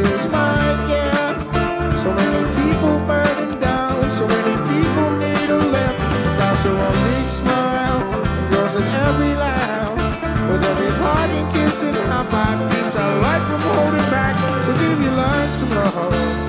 is mine, yeah. So many people burning down, so many people need a lift. Stops with one big smile, and grows with every laugh. With every parting kiss and high five keeps our life from holding back. So give your life some love.